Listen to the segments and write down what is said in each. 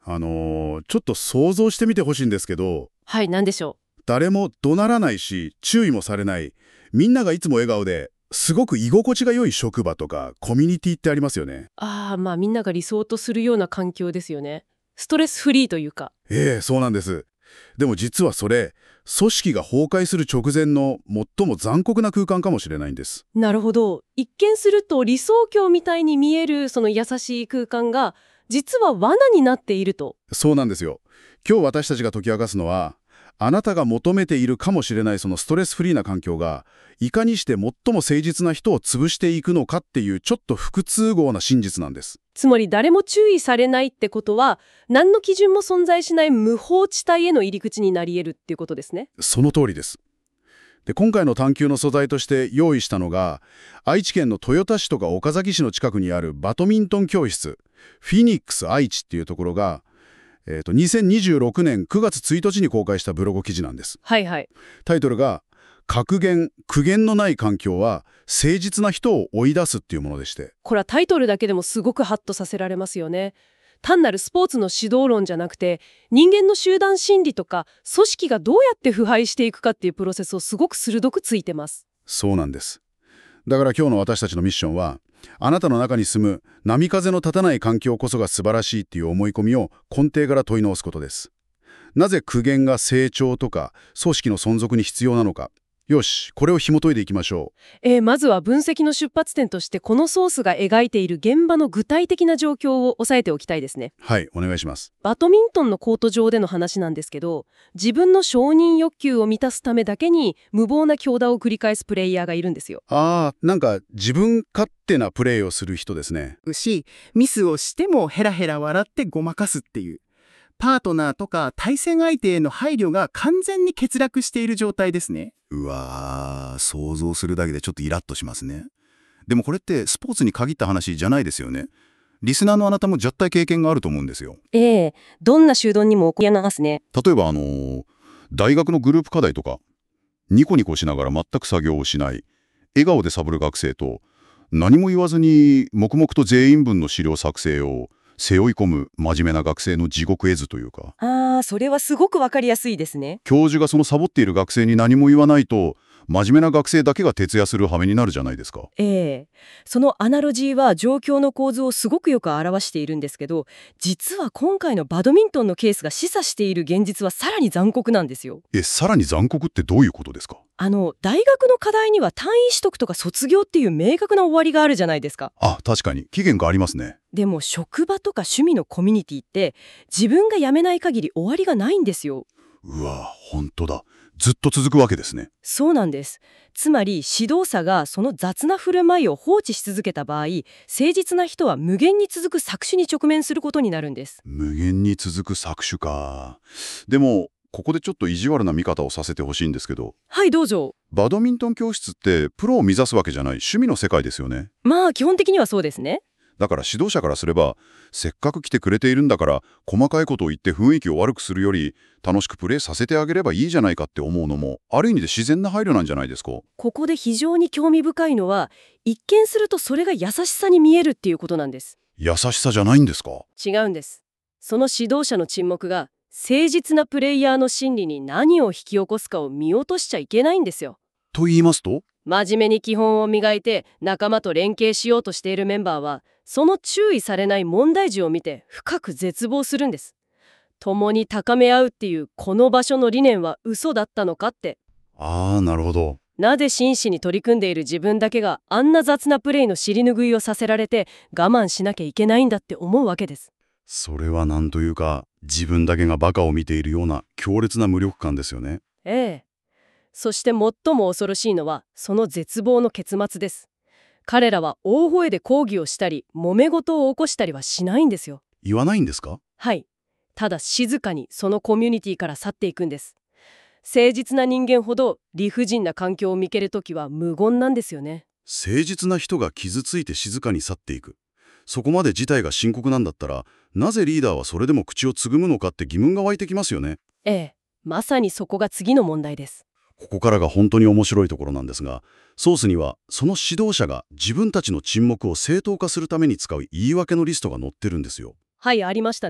ちょっと想像してみてほしいんですけど、 はい、何でしょ誰も怒鳴らないし、注意もされない、みんながいつも笑顔で、すごく居心地が良い職場とかコミュニティってありますよね。 まあみんなが理想とするような環境ですよね。ストレスフリーというか。 ええ、そうなんです。でも実はそれ、組織が崩壊する直前の最も残酷な空間かもしれないんです。 なるほど。一見すると理想郷みたいに見えるその優しい空間が、実は罠になっていると。 そうなんですよ。今日私たちが解き明かすのは、あなたが求めているかもしれないそのストレスフリーな環境が、いかにして最も誠実な人を潰していくのかっていうちょっと不都合な真実なんです。 つまり誰も注意されないってことは、何の基準も存在しない無法地帯への入り口になり得るっていうことですね。 その通りです。で、今回の探究の素材として用意したのが、愛知県の豊田市とか岡崎市の近くにあるバドミントン教室、フィニックス愛知っていうところが、2026年9月1日に公開したブログ記事なんです。 はいはい。 タイトルが、格言、苦言のない環境は誠実な人を追い出すっていうものでして。 これはタイトルだけでもすごくハッとさせられますよね。単なるスポーツの指導論じゃなくて、人間の集団心理とか組織がどうやって腐敗していくかっていうプロセスをすごく鋭くついてます。 そうなんです。だから今日の私たちのミッションは、あなたの中に住む波風の立たない環境こそが素晴らしいっていう思い込みを根底から問い直すことです。なぜ苦言が成長とか組織の存続に必要なのか。よし、これを紐解いていきましょまずは分析の出発点としてこのソースが描いている現場の具体的な状況を押さえておきたいですね。 う。はい、お願いします。 バドミントンのコート上での話なんですけど、自分の承認欲求を満たすためだけに無謀な強打を繰り返すプレイヤーがいるんですよ。 なんか自分勝手なプレーをする人ですね。 ミスをしてもヘラヘラ笑ってごまかすっていう。パートナーとか対戦相手への配慮が完全に欠落している状態ですね。 うわー、想像するだけでちょっとイラッとしますね。でもこれってスポーツに限った話じゃないですよね。リスナーのあなたも絶対経験があると思うんですよ。 どんな集団にも起こりますね。 例えば大学のグループ課題とか、ニコニコしながら全く作業をしない、笑顔でサボる学生と、何も言わずに黙々と全員分の資料作成を背負い込む真面目な学生の地獄絵図というか。 それはすごくわかりやすいですね。 教授がそのサボっている学生に何も言わないと、真面目な学生だけが徹夜する羽目になるじゃないですか。 そのアナロジーは状況の構図をすごくよく表しているんですけど、実は今回のバドミントンのケースが示唆している現実はさらに残酷なんですよ。 さらに残酷ってどういうことですか？ 大学の課題には単位取得とか卒業っていう明確な終わりがあるじゃないですか。 確かに期限がありますね。 でも職場とか趣味のコミュニティって自分が辞めない限り終わりがないんですよ。 うわ、本当だ。ずっと続くわけですね。 そうなんです。つまり指導者がその雑な振る舞いを放置し続けた場合、誠実な人は無限に続く搾取に直面することになるんです。 無限に続く搾取か。でもここでちょっと意地悪な見方をさせてほしいんですけど。 はい、どうぞ。 バドミントン教室ってプロを目指すわけじゃない趣味の世界ですよね。 まあ基本的にはそうですね。 だから指導者からすれば、せっかく来てくれているんだから細かいことを言って雰囲気を悪くするより楽しくプレーさせてあげればいいじゃないかって思うのもある意味で自然な配慮なんじゃないですか。 ここで非常に興味深いのは、一見するとそれが優しさに見えるっていうことなんです。 優しさじゃないんですか？ 違うんです。その指導者の沈黙が誠実なプレイヤーの心理に何を引き起こすかを見落としちゃいけないんですよ。 と言いますと？ 真面目に基本を磨いて仲間と連携しようとしているメンバーは、その注意されない問題児を見て深く絶望するんです。共に高め合うっていうこの場所の理念は嘘だったのかって。 なるほど。 なぜ真摯に取り組んでいる自分だけがあんな雑なプレイの尻拭いをさせられて我慢しなきゃいけないんだって思うわけです。 それはなんというか、自分だけがバカを見ているような強烈な無力感ですよね。 そして最も恐ろしいのはその絶望の結末です。彼らは大声で抗議をしたり揉め事を起こしたりはしないんですよ。 言わないんですか？ はい。ただ静かにそのコミュニティから去っていくんです。誠実な人間ほど理不尽な環境を見けるときは無言なんですよね。 誠実な人が傷ついて静かに去っていく。そこまで事態が深刻なんだったら、なぜリーダーはそれでも口をつぐむのかって疑問が湧いてきますよね。 まさにそこが次の問題です。 ここからが本当に面白いところなんですが、ソースにはその指導者が自分たちの沈黙を正当化するために使う言い訳のリストが載ってるんですよ。 はい、ありましたね。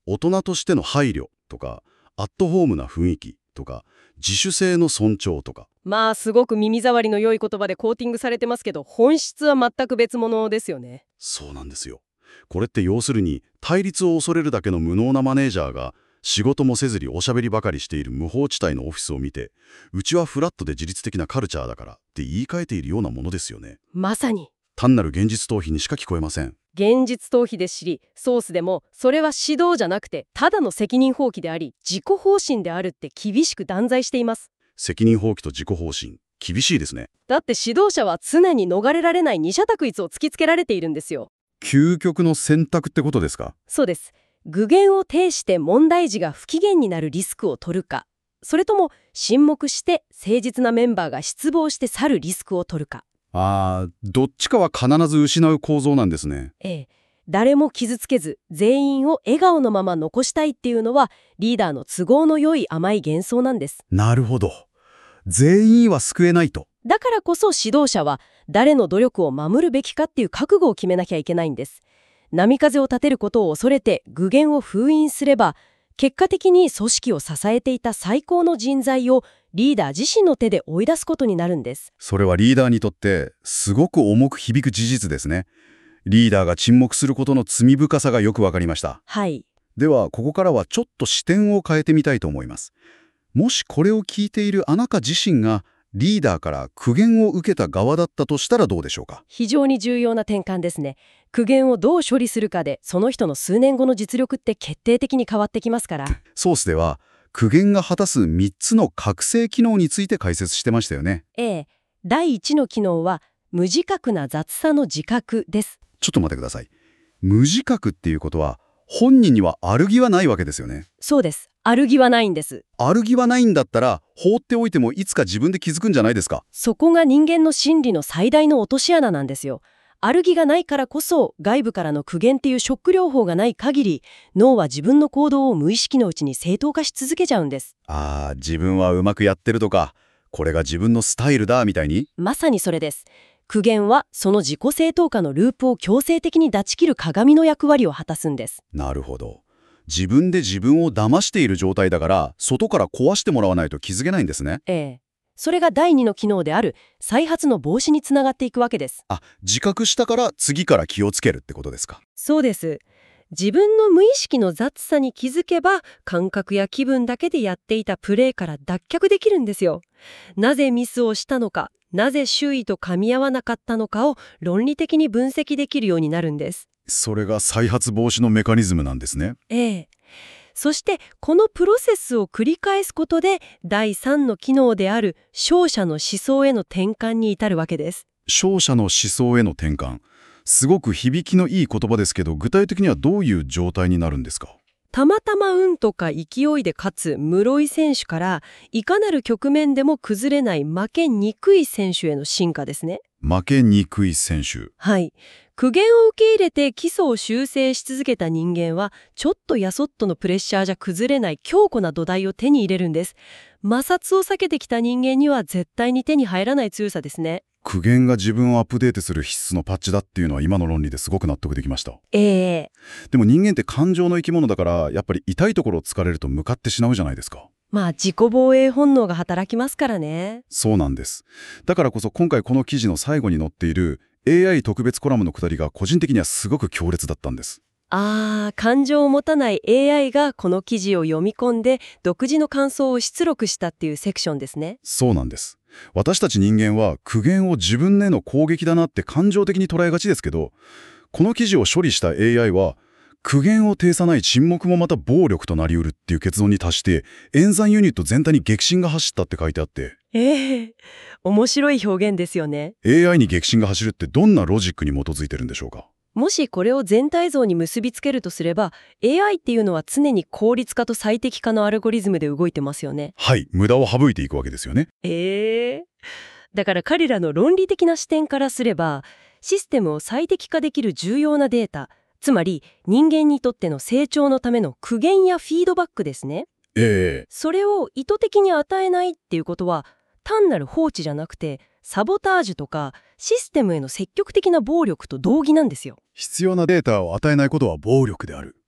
大人としての配慮とか、アットホームな雰囲気とか、自主性の尊重とか。 まあすごく耳障りの良い言葉でコーティングされてますけど、本質は全く別物ですよね。 そうなんですよ。これって要するに、対立を恐れるだけの無能なマネージャーが、仕事もせずにおしゃべりばかりしている無法地帯のオフィスを見て、うちはフラットで自律的なカルチャーだからって言い換えているようなものですよね。 まさに。 単なる現実逃避にしか聞こえません。 現実逃避で知り、ソースでも、それは指導じゃなくて、ただの責任放棄であり、自己方針であるって厳しく断罪しています。 責任放棄と自己方針、厳しいですね。 だって指導者は常に逃れられない二者択一を突きつけられているんですよ。 究極の選択ってことですか？ そうです。具現を呈して問題児が不機嫌になるリスクを取るか、それとも沈黙して誠実なメンバーが失望して去るリスクを取るか。 どっちかは必ず失う構造なんですね。 誰も傷つけず全員を笑顔のまま残したいっていうのはリーダーの都合の良い甘い幻想なんです。 なるほど。全員は救えないと。 だからこそ指導者は誰の努力を守るべきかっていう覚悟を決めなきゃいけないんです。波風を立てることを恐れて具現を封印すれば、結果的に組織を支えていた最高の人材をリーダー自身の手で追い出すことになるんです。 それはリーダーにとってすごく重く響く事実ですね。リーダーが沈黙することの罪深さがよくわかりました。 はい。 では、ここからはちょっと視点を変えてみたいと思います。もしこれを聞いているあなた自身がリーダーから苦言を受けた側だったとしたらどうでしょうか？ 非常に重要な転換ですね。苦言をどう処理するかで、その人の数年後の実力って決定的に変わってきますから。 ソースでは、苦言が果たす3つの覚醒機能について解説してましたよね。 第1の機能は、無自覚な雑さの自覚です。 ちょっと待ってください。無自覚っていうことは、本人には悪気はないわけですよね。 そうです。悪気はないんです。 悪気はないんだったら、放っておいてもいつか自分で気づくんじゃないですか。 そこが人間の心理の最大の落とし穴なんですよ。悪気がないからこそ、外部からの苦言っていうショック療法がない限り、脳は自分の行動を無意識のうちに正当化し続けちゃうんです。 自分はうまくやってるとか、これが自分のスタイルだみたいに。 まさにそれです。苦言はその自己正当化のループを強制的に断ち切る鏡の役割を果たすんです。 なるほど。自分で自分を騙している状態だから、外から壊してもらわないと気づけないんですね。 それが第2の機能である再発の防止につながっていくわけです。 自覚したから次から気をつけるってことですか？ そうです。自分の無意識の雑さに気づけば、感覚や気分だけでやっていたプレーから脱却できるんですよ。なぜミスをしたのか、なぜ周囲と噛み合わなかったのかを論理的に分析できるようになるんです。 それが再発防止のメカニズムなんですね。 そしてこのプロセスを繰り返すことで第3の機能である勝者の思想への転換に至るわけです。 勝者の思想への転換。すごく響きのいい言葉ですけど、具体的にはどういう状態になるんですか？ たまたま運とか勢いで勝つ室井選手から、いかなる局面でも崩れない負けにくい選手への進化ですね。 負けにくい選手。 はい。苦言を受け入れて基礎を修正し続けた人間は、ちょっとやそっとのプレッシャーじゃ崩れない強固な土台を手に入れるんです。摩擦を避けてきた人間には絶対に手に入らない強さですね。 苦言が自分をアップデートする必須のパッチだっていうのは今の論理ですごく納得できました。 でも人間って感情の生き物だから、やっぱり痛いところを突かれると向かってしまうじゃないですか。 自己防衛本能が働きますからね。 そうなんです。だからこそ今回この記事の最後に載っている AI 特別コラムのくだりが個人的にはすごく強烈だったんです。 感情を持たない AI がこの記事を読み込んで独自の感想を出力したっていうセクションですね。 そうなんです。私たち人間は苦言を自分への攻撃だなって感情的に捉えがちですけど、この記事を処理した AI は苦言を呈さない沈黙もまた暴力となりうるっていう結論に達して、演算ユニット全体に激震が走ったって書いてあって。 面白い表現ですよね。 AI に激震が走るってどんなロジックに基づいてるんでしょうか？ もしこれを全体像に結びつけるとすれば、 AI っていうのは常に効率化と最適化のアルゴリズムで動いてますよね。 はい、無駄を省いていくわけですよね。 だから彼らの論理的な視点からすれば、システムを最適化できる重要なデータ、つまり人間にとっての成長のための苦言やフィードバックですね。それを意図的に与えないっていうことは、単なる放置じゃなくてサボタージュとかシステムへの積極的な暴力と同義なんですよ。 必要なデータを与えないことは暴力である。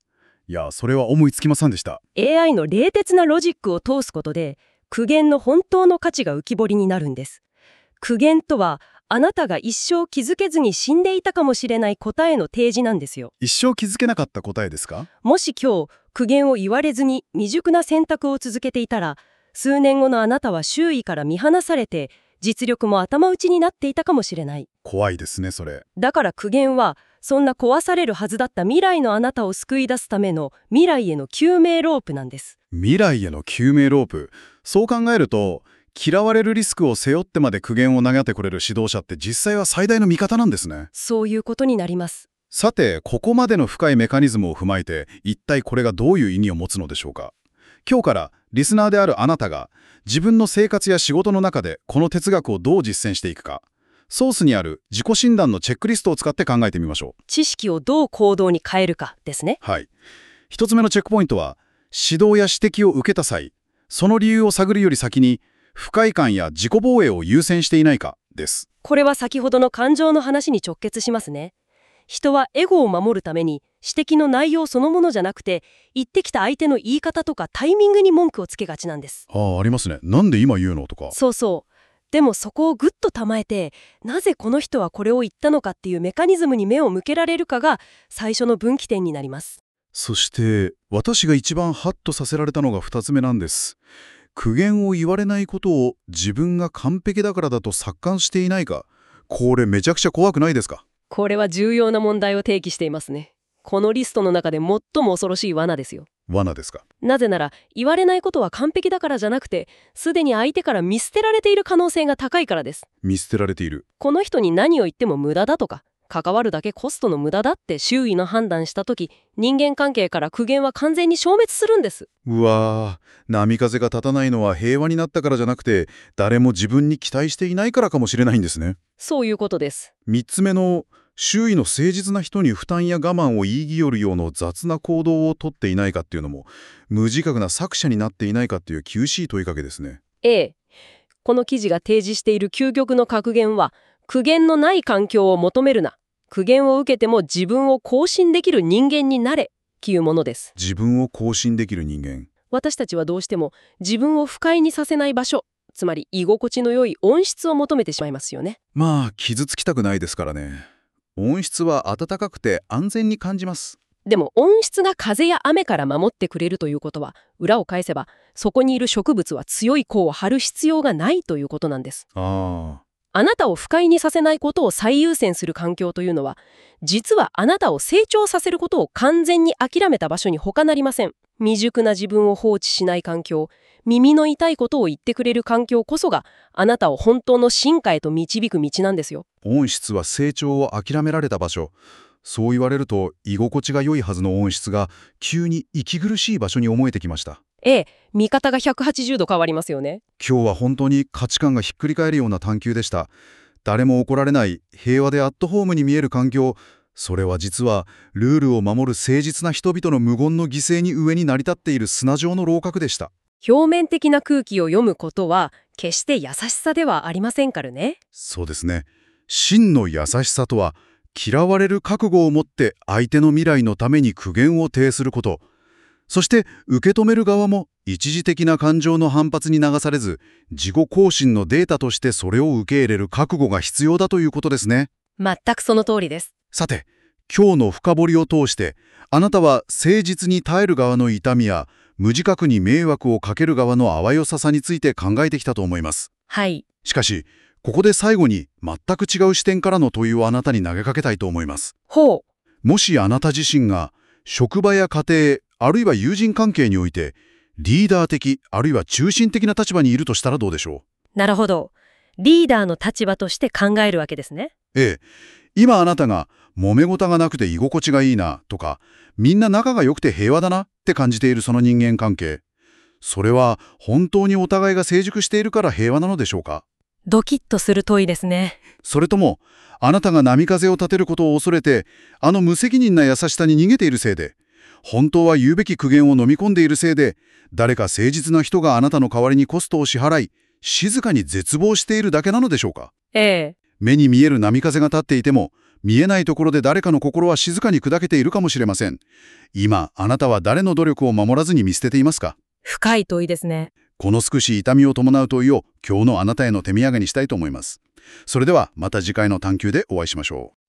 いや、それは思いつきませんでした。 AI の冷徹なロジックを通すことで、苦言の本当の価値が浮き彫りになるんです。苦言とは、あなたが一生気づけずに死んでいたかもしれない答えの提示なんですよ。 一生気づけなかった答えですか？ もし今日、苦言を言われずに未熟な選択を続けていたら、数年後のあなたは周囲から見放されて、実力も頭打ちになっていたかもしれない。 怖いですね、それ。 だから苦言は、そんな壊されるはずだった未来のあなたを救い出すための未来への救命ロープなんです。 未来への救命ロープ。そう考えると、嫌われるリスクを背負ってまで苦言を投げてくれる指導者って実際は最大の味方なんですね。 そういうことになります。 さて、ここまでの深いメカニズムを踏まえて、一体これがどういう意味を持つのでしょうか。今日からリスナーであるあなたが自分の生活や仕事の中でこの哲学をどう実践していくか、ソースにある自己診断のチェックリストを使って考えてみましょう。 知識をどう行動に変えるかですね。 はい。一つ目のチェックポイントは、指導や指摘を受けた際、その理由を探るより先に、不快感や自己防衛を優先していないかです。 これは先ほどの感情の話に直結しますね。人はエゴを守るために指摘の内容そのものじゃなくて、言ってきた相手の言い方とかタイミングに文句をつけがちなんです。 ありますね。なんで今言うのとか。 そうそう。でもそこをぐっと構えて、なぜこの人はこれを言ったのかっていうメカニズムに目を向けられるかが最初の分岐点になります。 そして私が一番ハッとさせられたのが2つ目なんです。苦言を言われないことを自分が完璧だからだと錯覚していないか。これめちゃくちゃ怖くないですか？ これは重要な問題を提起していますね。このリストの中で最も恐ろしい罠ですよ。 罠ですか？ なぜなら言われないことは完璧だからじゃなくて、すでに相手から見捨てられている可能性が高いからです。 見捨てられている。 この人に何を言っても無駄だとか、関わるだけコストの無駄だって周囲の判断したとき、人間関係から苦言は完全に消滅するんです。 うわー、波風が立たないのは平和になったからじゃなくて、誰も自分に期待していないからかもしれないんですね。 そういうことです。 3つ目の、周囲の誠実な人に負担や我慢を言い寄るような雑な行動をとっていないかっていうのも、無自覚な作者になっていないかっていう厳しい問いかけですね。 この記事が提示している究極の格言は、苦言のない環境を求めるな。苦言を受けても自分を更新できる人間になれというものです。 自分を更新できる人間。 私たちはどうしても自分を不快にさせない場所、つまり居心地の良い温室を求めてしまいますよね。 まあ、傷つきたくないですからね。温室は暖かくて安全に感じます。 でも温室が風や雨から守ってくれるということは、裏を返せばそこにいる植物は強い根を張る必要がないということなんです。あなたを不快にさせないことを最優先する環境というのは、実はあなたを成長させることを完全に諦めた場所に他なりません。未熟な自分を放置しない環境、耳の痛いことを言ってくれる環境こそが、あなたを本当の進化へと導く道なんですよ。 温室は成長を諦められた場所。そう言われると、居心地が良いはずの温室が急に息苦しい場所に思えてきました。 見方が180度変わりますよね。 今日は本当に価値観がひっくり返るような探求でした。誰も怒られない平和でアットホームに見える環境、それは実はルールを守る誠実な人々の無言の犠牲に上に成り立っている砂状の楼閣でした。 表面的な空気を読むことは決して優しさではありませんからね。 そうですね。真の優しさとは、嫌われる覚悟を持って相手の未来のために苦言を呈すること。そして受け止める側も一時的な感情の反発に流されず、自己更新のデータとしてそれを受け入れる覚悟が必要だということですね。 全くその通りです。 さて、今日の深掘りを通して、あなたは誠実に耐える側の痛みや、無自覚に迷惑をかける側のあわよささについて考えてきたと思います。 はい。 しかし、ここで最後に全く違う視点からの問いをあなたに投げかけたいと思います。もしあなた自身が職場や家庭、あるいは友人関係においてリーダー的あるいは中心的な立場にいるとしたらどうでしょう。なるほど。リーダーの立場として考えるわけですね。 今あなたが揉め事がなくて居心地がいいなとか、みんな仲が良くて平和だなって感じているその人間関係、それは本当にお互いが成熟しているから平和なのでしょうか。 ドキッとする問いですね。 それともあなたが波風を立てることを恐れて、あの無責任な優しさに逃げているせいで、本当は言うべき苦言を飲み込んでいるせいで、誰か誠実な人があなたの代わりにコストを支払い、静かに絶望しているだけなのでしょうか。 目に見える波風が立っていても、 見えないところで誰かの心は静かに砕けているかもしれません。今、あなたは誰の努力を守らずに見捨てていますか？ 深い問いですね。 この少し痛みを伴う問いを今日のあなたへの手土産にしたいと思います。それではまた次回の探求でお会いしましょう。